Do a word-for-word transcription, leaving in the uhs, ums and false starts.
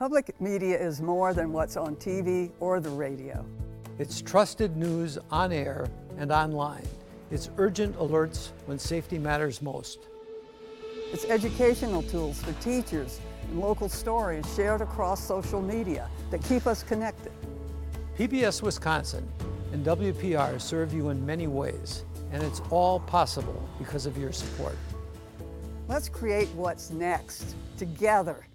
Public media is more than what's on T V or the radio. It's trusted news on air and online. It's urgent alerts when safety matters most. It's educational tools for teachers and local stories shared across social media that keep us connected. P B S Wisconsin and W P R serve you in many ways, and it's all possible because of your support. Let's create what's next together